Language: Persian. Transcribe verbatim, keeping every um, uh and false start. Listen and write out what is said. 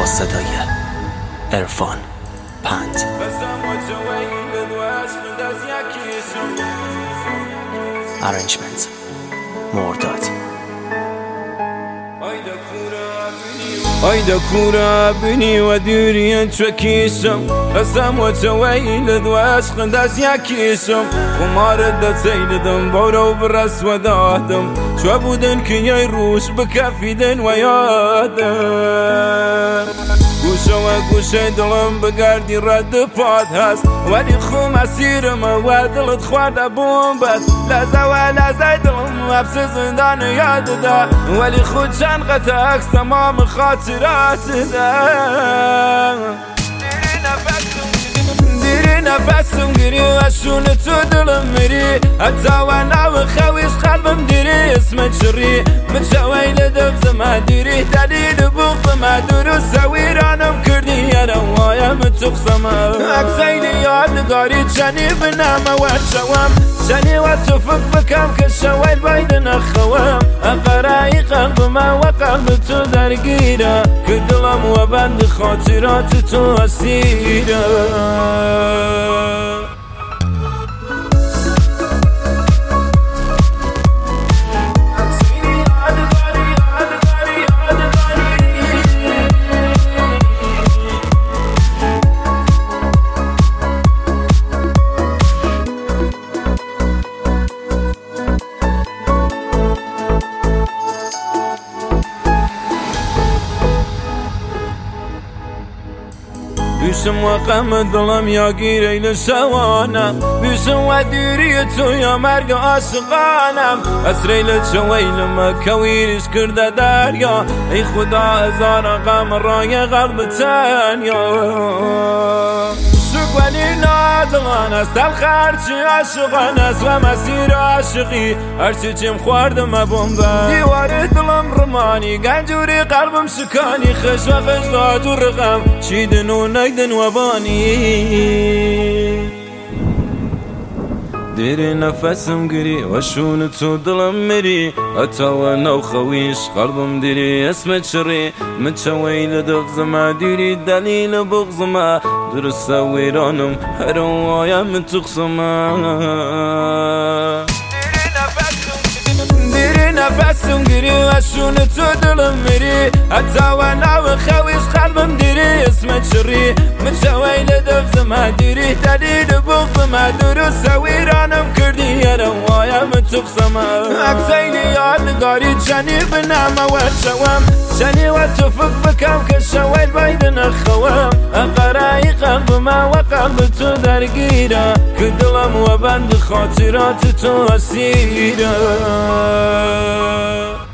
صدای عرفان پند. ارنجمنت مرداد. Ayda kura bini ve dürüyen çökişim Esem ve çeveyli dvaş kındas yakişim Kumarı da seyledim Bavrav bıras ve dağdım Şvabudun ki yay ruş Bikafidin ve yadım Guşa ve guşa dilim Bigardی رد پاد هست ولی خو مسیرم و دلت خورده بوم بس لحظه و لحظه دلم حبس زندان یاد ده ولی خود چند قطع عکس تمام خاطرات ده دیری نفسم گیری و شون تو دلم میری حتی و نو خویش قلبم دیری اسم چری مچوی لدفز مدیری دلیل بغض مدور سویرانم کردی یرم وایم تقسم اکسیلی یادگاری چنی بنام و شوام شنی و تفق بکم که شویل باید نخوام اقرای قلبم و قلب تو درگیره که دلم و بند خاطرات تو اسیره بیشم و غم دلم یا گیره شوانم بیشم و دیری تو یا مرگ عاشقانم اسریل چویلم کویرش کرده دریا ای خدا هزار غم رای قلب تنیا شک ولی نادلان است تلخ هرچی عاشقان است و مسیر عاشقی هرچی چیم خوردم بومبه دیوار دلم رمانی گنجوری قلبم شکانی خش و خش داد و رقم چیدن و نگدن و بانی دیری نفسم گری و شون تو دلم میری حتی و نو خویش قلبم دیری اسم چری مچوی لدفز ما دیری دلیل بغض ما درست ویرانم هر وایم تقسم دیری نفسم گری و شون تو دلم میری حتی و نو خویش قلبم دیری اسم چری مچوی لدفز ما دیری دلیل بغض ما درست ویرانم کردی یرم وایم تقسم اکسیلی یادگاری چنی بنام و شوام شنی و تفق بکم که شویل باید نخوام اقرای قلبم و قلب تو درگیره که دلم و بند خاطرات تو اسیره